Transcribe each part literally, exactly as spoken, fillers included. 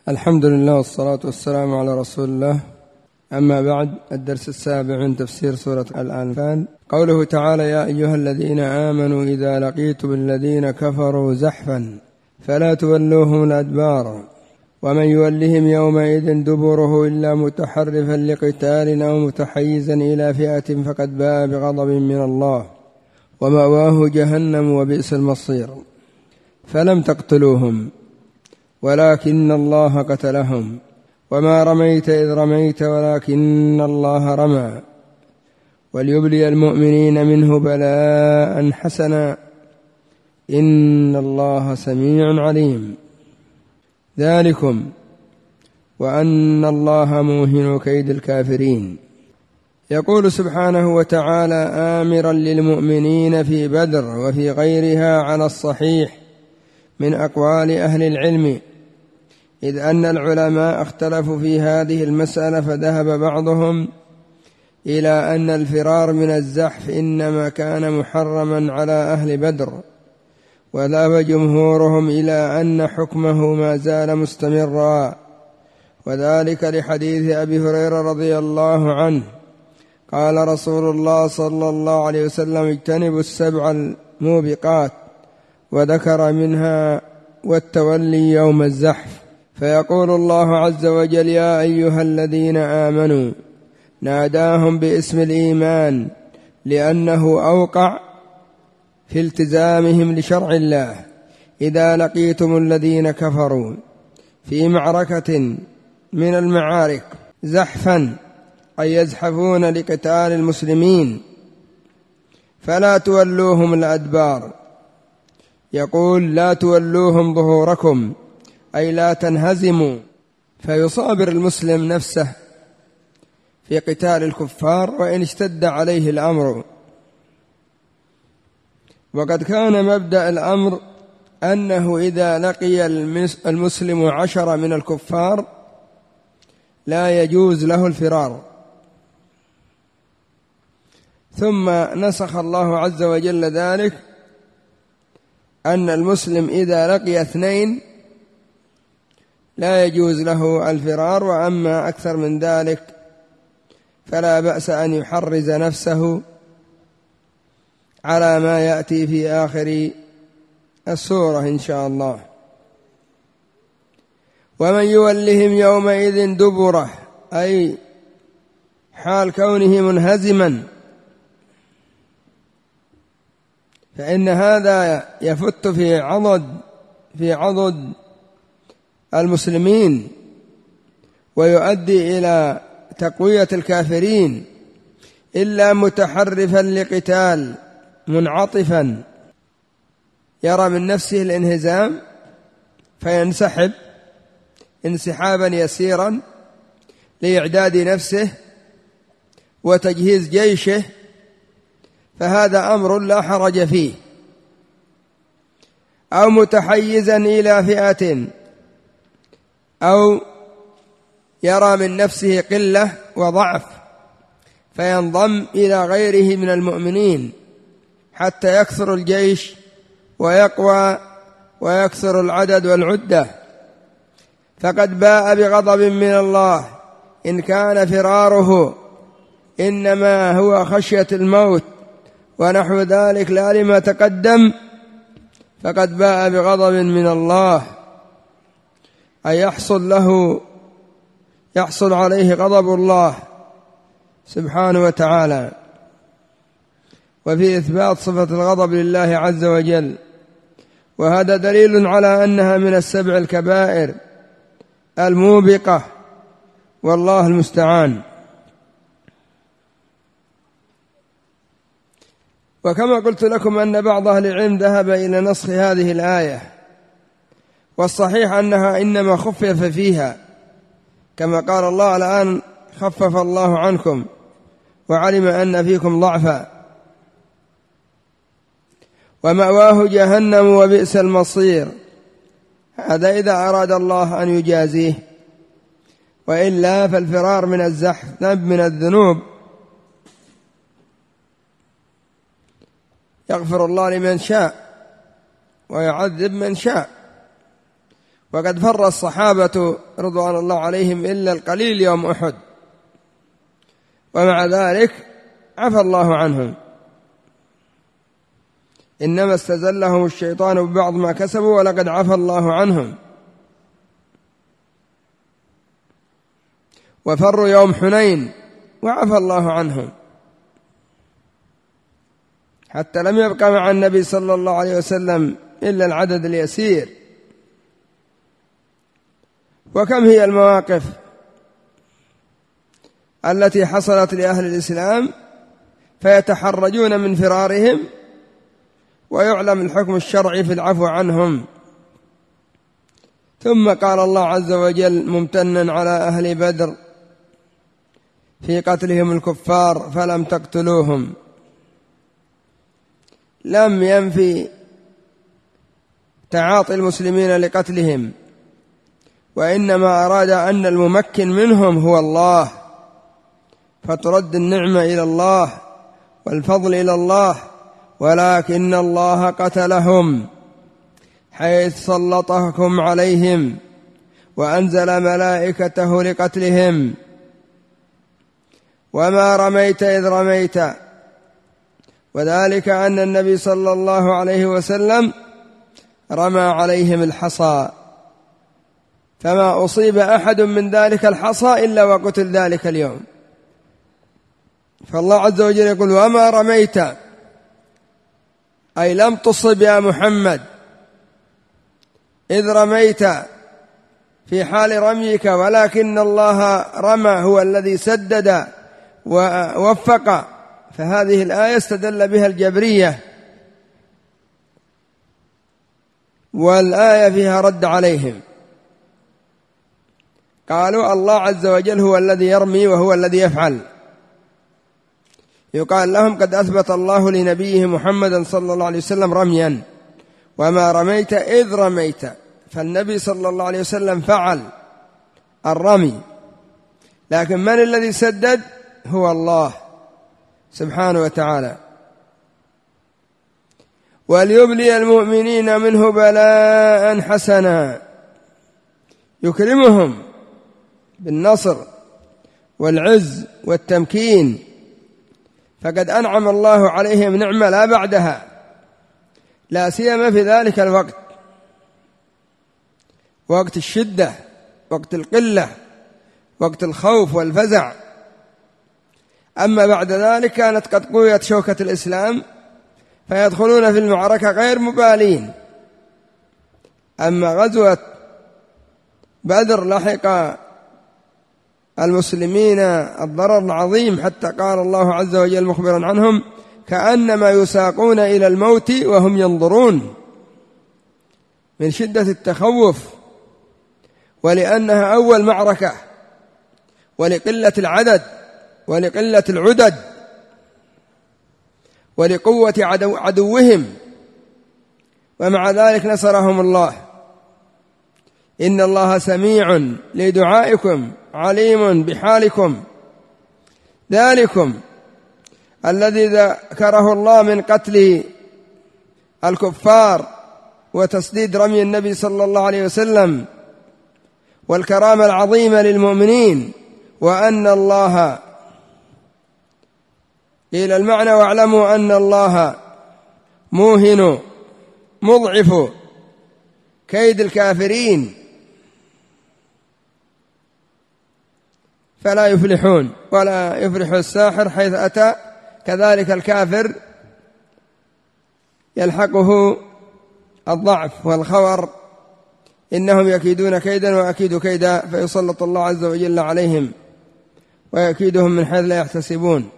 الحمد لله والصلاة والسلام على رسول الله. أما بعد، الدرس السابع من تفسير سورة الأنفال. قوله تعالى: يا أيها الذين آمنوا إذا لقيتم الذين كفروا زحفا فلا تولوهم الأدبار ومن يولهم يومئذ دبره إلا متحرفا لقتال أو متحيزا إلى فئة فقد باء بغضب من الله ومأواه جهنم وبئس المصير. فلم تقتلوهم ولكن الله قتلهم وما رميت إذ رميت ولكن الله رمى وليبلي المؤمنين منه بلاء حسنا إن الله سميع عليم. ذلكم وأن الله موهن كيد الكافرين. يقول سبحانه وتعالى آمرا للمؤمنين في بدر وفي غيرها على الصحيح من أقوال أهل العلم، إذ أن العلماء اختلفوا في هذه المسألة، فذهب بعضهم إلى أن الفرار من الزحف إنما كان محرما على أهل بدر، وذهب جمهورهم إلى أن حكمه ما زال مستمرا، وذلك لحديث أبي هريرة رضي الله عنه قال رسول الله صلى الله عليه وسلم: اجتنبوا السبع الموبقات، وذكر منها والتولي يوم الزحف. فيقول الله عز وجل: يا أيها الذين آمنوا، ناداهم باسم الإيمان لأنه أوقع في التزامهم لشرع الله. إذا لقيتم الذين كفروا في معركة من المعارك زحفا أي يزحفون لقتال المسلمين فلا تولوهم الأدبار. يقول: لا تولوهم ظهوركم أي لا تنهزموا، فيصابر المسلم نفسه في قتال الكفار وإن اشتد عليه الأمر. وقد كان مبدأ الأمر أنه إذا لقي المسلم عشرة من الكفار لا يجوز له الفرار، ثم نسخ الله عز وجل ذلك أن المسلم إذا لقي اثنين لا يجوز له الفرار، وأما أكثر من ذلك فلا بأس أن يحرز نفسه على ما يأتي في آخر السورة إن شاء الله. ومن يولهم يومئذ دبره أي حال كونه منهزما، فإن هذا يفت في عضد في عضد المسلمين ويؤدي إلى تقوية الكافرين، إلا متحرفا لقتال منعطفا يرى من نفسه الانهزام فينسحب انسحابا يسيرا لإعداد نفسه وتجهيز جيشه، فهذا أمر لا حرج فيه. أو متحيزا إلى فئة أو يرى من نفسه قلة وضعف فينضم إلى غيره من المؤمنين حتى يكثر الجيش ويقوى ويكثر العدد والعدة، فقد باء بغضب من الله إن كان فراره إنما هو خشية الموت ونحو ذلك لا لما تقدم، فقد باء بغضب من الله أي يحصل له يحصل عليه غضب الله سبحانه وتعالى. وفي إثبات صفة الغضب لله عز وجل، وهذا دليل على أنها من السبع الكبائر الموبقة، والله المستعان. وكما قلت لكم أن بعض أهل العلم ذهب إلى نسخ هذه الآية، والصحيح أنها إنما خفف فيها، كما قال الله: الآن خفف الله عنكم وعلم أن فيكم ضعفا ومأواه جهنم وبئس المصير. هذا إذا أراد الله أن يجازيه، وإلا فالفرار من الزحف ذنب من الذنوب يغفر الله لمن شاء ويعذب من شاء، وقد فر الصحابة رضوان الله عليهم إلا القليل يوم أحد، ومع ذلك عفى الله عنهم، إنما استزلهم الشيطان ببعض ما كسبوا ولقد عفى الله عنهم. وفروا يوم حنين وعفى الله عنهم، حتى لم يبقى مع النبي صلى الله عليه وسلم إلا العدد اليسير. وكم هي المواقف التي حصلت لأهل الإسلام فيتحرجون من فرارهم، ويعلم الحكم الشرعي في العفو عنهم. ثم قال الله عز وجل ممتنا على أهل بدر في قتلهم الكفار فلم تقتلوهم، لم ينفي تعاطي المسلمين لقتلهم، وإنما أراد أن الممكن منهم هو الله، فترد النعمة إلى الله والفضل إلى الله، ولكن الله قتلهم حيث سلطهم عليهم وأنزل ملائكته لقتلهم. وما رميت إذ رميت، وذلك أن النبي صلى الله عليه وسلم رمى عليهم الحصى، فما أصيب أحد من ذلك الحصى إلا وقتل ذلك اليوم. فالله عز وجل يقول وما رميت، أي لم تصب يا محمد إذ رميت في حال رميك، ولكن الله رمى، هو الذي سدد ووفق. فهذه الآية استدل بها الجبرية، والآية فيها رد عليهم، قالوا الله عز وجل هو الذي يرمي وهو الذي يفعل. يقال لهم قد أثبت الله لنبيه محمد صلى الله عليه وسلم رميا، وما رميت إذ رميت، فالنبي صلى الله عليه وسلم فعل الرمي، لكن من الذي سدد؟ هو الله سبحانه وتعالى. وليبلي المؤمنين منه بلاء حسنا، يكرمهم بالنصر والعز والتمكين، فقد أنعم الله عليهم نعمة لا بعدها، لا سيما في ذلك الوقت، وقت الشدة، وقت القلة، وقت الخوف والفزع. أما بعد ذلك كانت قد قويت شوكة الإسلام فيدخلون في المعركة غير مبالين. أما غزوة بدر لحق المسلمين الضرر العظيم، حتى قال الله عز وجل مخبرا عنهم كأنما يساقون إلى الموت وهم ينظرون، من شدة التخوف، ولأنها أول معركة، ولقلة العدد ولقلة العدد ولقوة عدو عدوهم، ومع ذلك نصرهم الله. إن الله سميع لدعائكم عليم بحالكم، ذلكم الذي ذكره الله من قتل الكفار وتسديد رمي النبي صلى الله عليه وسلم والكرامة العظيمة للمؤمنين، وأن الله قيل المعنى واعلموا أن الله موهن مضعف كيد الكافرين فلا يفلحون، ولا يفلح الساحر حيث أتى، كذلك الكافر يلحقه الضعف والخور، إنهم يكيدون كيدا وأكيد كيدا، فيسلط الله عز وجل عليهم ويكيدهم من حيث لا يحتسبون.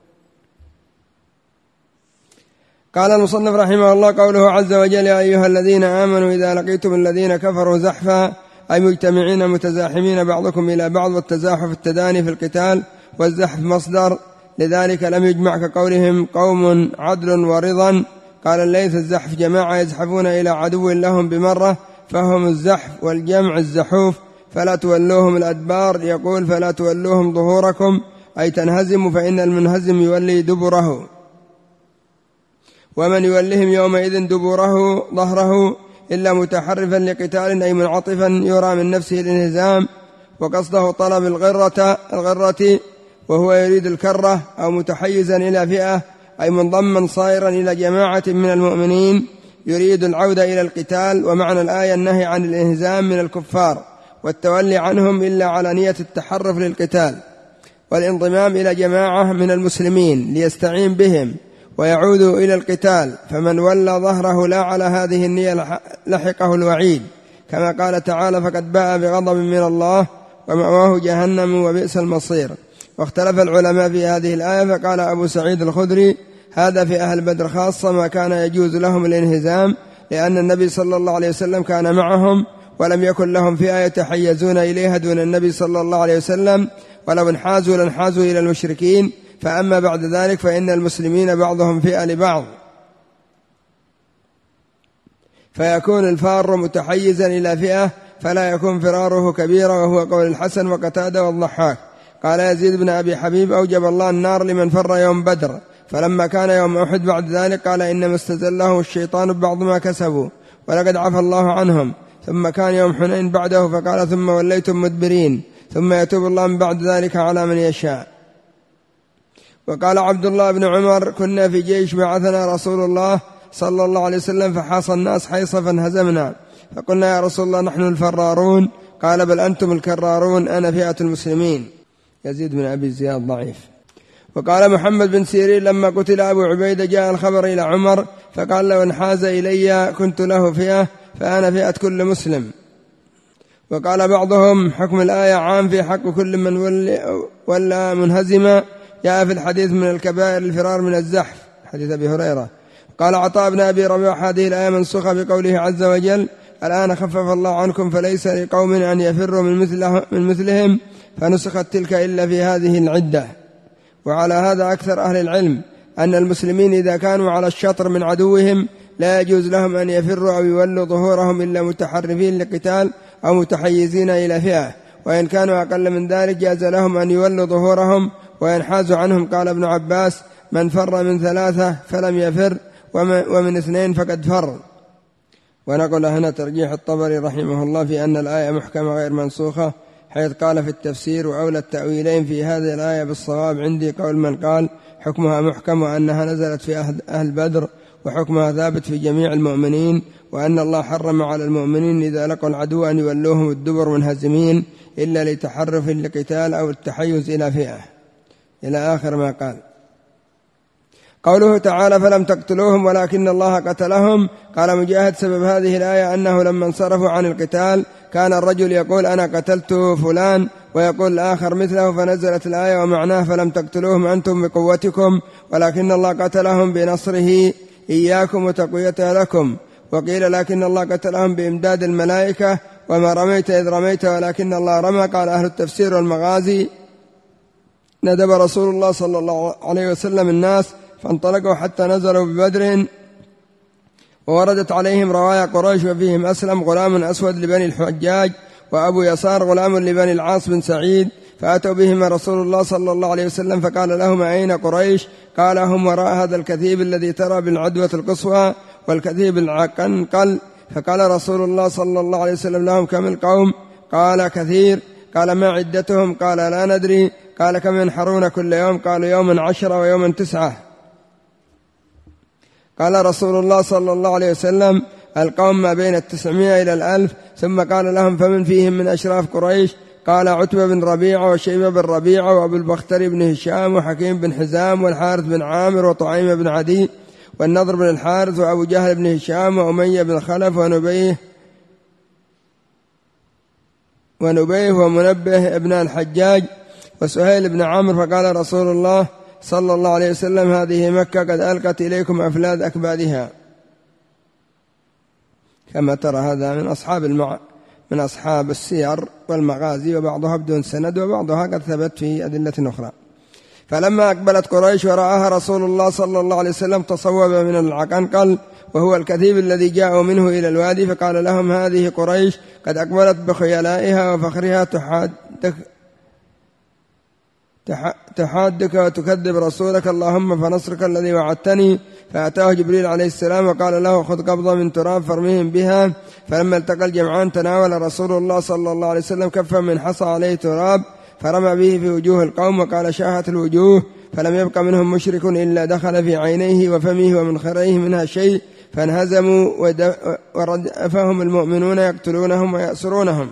قال المصنف رحمه الله قوله عز وجل يا أيها الذين آمنوا إذا لقيتم الذين كفروا زحفا، أي مجتمعين متزاحمين بعضكم إلى بعض، والتزاحف التداني في القتال، والزحف مصدر، لذلك لم يجمع كقولهم قوم عدل ورضا. قال الليث الزحف جماعة يزحفون إلى عدو لهم بمرة، فهم الزحف، والجمع الزحوف. فلا تولوهم الأدبار، يقول فلا تولوهم ظهوركم، أي تنهزم، فإن المنهزم يولي دبره، ومن يولهم يومئذ دبره ظهره إلا متحرفا لقتال أي منعطفا يرى من نفسه الانهزام وقصده طلب الغرة, الغرة وهو يريد الكرة، أو متحيزا إلى فئة أي منضما صائرا إلى جماعة من المؤمنين يريد العودة إلى القتال. ومعنى الآية النهي عن الانهزام من الكفار والتولي عنهم إلا على نية التحرف للقتال والانضمام إلى جماعة من المسلمين ليستعين بهم ويعودوا إلى القتال، فمن ولى ظهره لا على هذه النية لحقه الوعيد، كما قال تعالى: فقد باء بغضب من الله ومأواه جهنم وبئس المصير. واختلف العلماء في هذه الآية، فقال أبو سعيد الخدري: هذا في أهل بدر خاصة ما كان يجوز لهم الانهزام، لأن النبي صلى الله عليه وسلم كان معهم ولم يكن لهم فئة يتحيزون إليها دون النبي صلى الله عليه وسلم، ولو انحازوا لانحازوا إلى المشركين. فأما بعد ذلك فإن المسلمين بعضهم فئة لبعض، فيكون الفار متحيزا إلى فئة فلا يكون فراره كبيرا، وهو قول الحسن وقتادة والضحاك. قال يزيد بن أبي حبيب: أوجب الله النار لمن فر يوم بدر، فلما كان يوم أحد بعد ذلك قال: إنما استزلهم الشيطان ببعض ما كسبوا ولقد عفى الله عنهم. ثم كان يوم حنين بعده فقال: ثم وليتم مدبرين، ثم يتوب الله من بعد ذلك على من يشاء. وقال عبد الله بن عمر: كنا في جيش بعثنا رسول الله صلى الله عليه وسلم فحاص الناس حيصة فانهزمنا، فقلنا: يا رسول الله نحن الفرارون، قال: بل أنتم الكرارون، أنا فئة المسلمين. يزيد بن أبي زياد ضعيف. وقال محمد بن سيرين: لما قتل أبو عبيدة جاء الخبر إلى عمر فقال: لو انحاز إلي كنت له فئة، فأنا فئة كل مسلم. وقال بعضهم: حكم الآية عام في حق كل من ولا منهزما، جاء في الحديث من الكبائر الفرار من الزحف، حديث أبي هريرة. قال عطاء بن أبي ربيعة: هذه الآية منسوخة بقوله عز وجل: الآن خفف الله عنكم فليس لقوم أن يفروا من, مثله من مثلهم، فنسخت تلك إلا في هذه العدة. وعلى هذا أكثر أهل العلم أن المسلمين إذا كانوا على الشطر من عدوهم لا يجوز لهم أن يفروا أو يولوا ظهورهم إلا متحرفين لقتال أو متحيزين إلى فئة، وإن كانوا أقل من ذلك جاز لهم أن يولوا ظهورهم وينحازوا عنهم. قال ابن عباس: من فر من ثلاثة فلم يفر، ومن اثنين فقد فر. ونقول هنا ترجيح الطبري رحمه الله في أن الآية محكمة غير منسوخة، حيث قال في التفسير: وأولى التأويلين في هذه الآية بالصواب عندي قول من قال حكمها محكم وأنها نزلت في أهل بدر، وحكمها ثابت في جميع المؤمنين، وأن الله حرم على المؤمنين إذا لقوا العدو أن يولوهم الدبر منهزمين إلا لتحرف لقتال أو التحيز إلى فئة، إلى آخر ما قال. قوله تعالى: فلم تقتلوهم ولكن الله قتلهم. قال مجاهد: سبب هذه الآية أنه لما انصرفوا عن القتال كان الرجل يقول: أنا قتلت فلان، ويقول الآخر مثله، فنزلت الآية ومعناه: فلم تقتلوهم أنتم بقوتكم ولكن الله قتلهم بنصره إياكم وتقويته لكم. وقيل: لكن الله قتلهم بإمداد الملائكة، وما رميت إذ رميت ولكن الله رمى. قال أهل التفسير والمغازي: ندب رسول الله صلى الله عليه وسلم الناس فانطلقوا حتى نزلوا ببدر، ووردت عليهم روايا قريش وفيهم أسلم غلام أسود لبني الحجاج، وأبو يسار غلام لبني العاص بن سعيد، فأتوا بهما رسول الله صلى الله عليه وسلم فقال لهم: أين قريش؟ قال: هم وراء هذا الكثيب الذي ترى بالعدوة القصوى والكثيب العقنقل. فقال رسول الله صلى الله عليه وسلم لهم: كم القوم؟ قال: كثير. قال: ما عدتهم؟ قال: لا ندري. قال: كم ينحرون كل يوم؟ قالوا: يوما عشرة ويوما تسعة. قال رسول الله صلى الله عليه وسلم: القوم ما بين التسعمائة إلى الألف. ثم قال لهم: فمن فيهم من أشراف قريش؟ قال: عتبة بن ربيعة وشيبة بن ربيعة وأبو البختري بن هشام وحكيم بن حزام والحارث بن عامر وطعيم بن عدي والنضر بن الحارث وأبو جهل بن هشام وأمية بن خلف ونبيه ونبيه ومنبه ابن الحجاج وسهيل بن عمرو. فقال رسول الله صلى الله عليه وسلم: هذه مكة قد ألقت إليكم أفلاد أكبادها. كما ترى هذا من أصحاب المع... من أصحاب السير والمغازي، وبعضها بدون سند وبعضها قد ثبت في أدلة أخرى. فلما أقبلت قريش ورآها رسول الله صلى الله عليه وسلم تصوب من العقنقل، وهو الكثيب الذي جاءوا منه إلى الوادي، فقال لهم: هذه قريش قد أقبلت بخيلائها وفخرها تحادث تحادك وتكذب رسولك، اللهم فنصرك الذي وعدتني. فأتاه جبريل عليه السلام وقال له خذ قبضة من تراب فارمهم بها. فلما التقى الجمعان تناول رسول الله صلى الله عليه وسلم كفا من حصى عليه تراب فرمى به في وجوه القوم، وقال شاهت الوجوه، فلم يبق منهم مشرك إلا دخل في عينيه وفمه ومنخريه منها شيء، فانهزموا وردفهم المؤمنون يقتلونهم ويأسرونهم.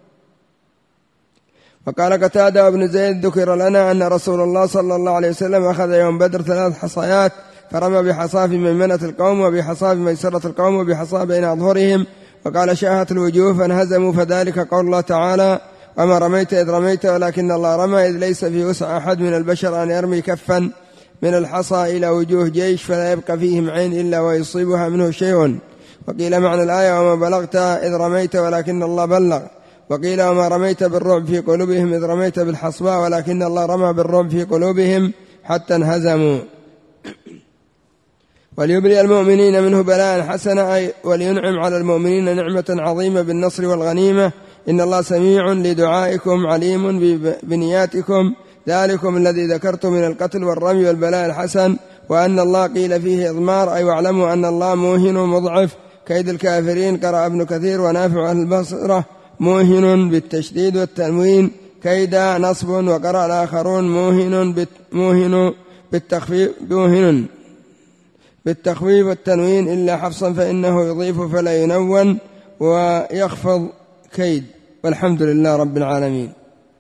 وقال قتادة وابن زيد ذكر لنا أن رسول الله صلى الله عليه وسلم أخذ يوم بدر ثلاث حصيات، فرمى بحصاه في ميمنة القوم وبحصاه في ميسرة القوم وبحصاه بين أظهرهم، وقال شاهت الوجوه فانهزموا. فذلك قول الله تعالى وما رميت إذ رميت ولكن الله رمى، إذ ليس في وسع أحد من البشر أن يرمي كفا من الحصى إلى وجوه جيش فلا يبقى فيهم عين إلا ويصيبها منه شيء. وقيل معنى الآية وما بلغت إذ رميت ولكن الله بلغ. وقيل وما رميت بالرعب في قلوبهم إذ رميت بالحصباء ولكن الله رمى بالرعب في قلوبهم حتى انهزموا. وليبلي المؤمنين منه بلاء حسنا، أي ولينعم على المؤمنين نعمة عظيمة بالنصر والغنيمة. إن الله سميع لدعائكم عليم بنياتكم، ذلكم الذي ذكرت من القتل والرمي والبلاء الحسن. وأن الله قيل فيه إضمار، أي واعلموا أن الله موهن مضعف كيد الكافرين. قرأ ابن كثير ونافع أهل البصرة موهن بالتشديد والتنوين كيد نصب، وقرأ الآخرون موهن موهن بالتخفيف موهن بالتخفيف والتنوين إلا حفصا فإنه يضيف فلا ينون ويخفض كيد. والحمد لله رب العالمين.